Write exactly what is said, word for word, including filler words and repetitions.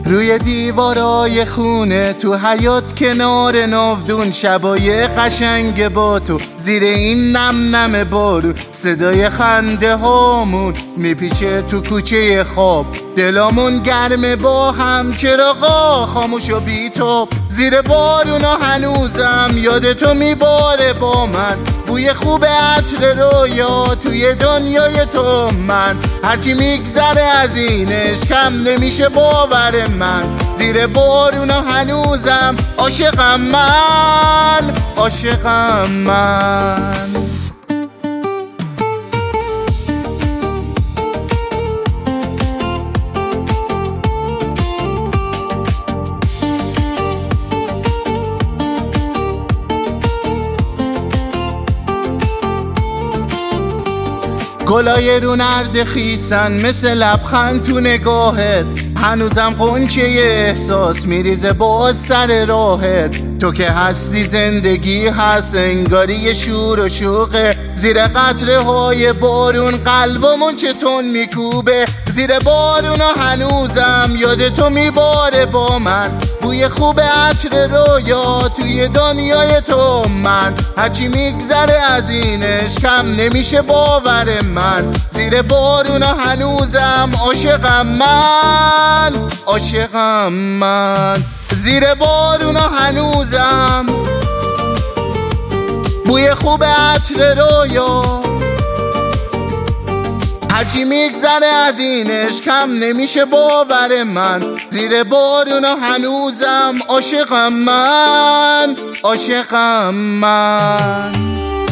روی دیوارای خونه، تو حیاط کنار ناودون، شبای قشنگ با تو زیر این نم نم بارون، صدای خنده هامون میپیچه تو کوچه خواب، دلامون گرمه با هم، چراغا خاموش و بی تو، زیر بارونا هنوزم یاد تو میباره با من، بوی خوب عطر رویا توی دنیای تو من، هرچی میگذره از اینش کم نمیشه باور من، زیر بارونا هنوزم عاشقم من، عاشقم من. گلای رو نرد خیسن مثل لبخند تو نگاهت، هنوزم قنچه احساس میریزه با سر راهت، تو که هستی زندگی هست، انگاری شور و شوقه، زیر قطره های بارون قلبمون چتون میکوبه، زیر بارونا هنوزم یاد تو میباره با من، بوی خوب عطر رویا توی دنیای تو من، هرچی میگذره از اینش کم نمیشه باور من، زیر بارونا هنوزم عاشقم من، عاشقم من، زیر بارونا هنوزم بوی خوب عطر رویا، هرچی میگذره از اینش کم نمیشه باور من، زیر بارونا هنوزم عاشقم من، عاشقم من.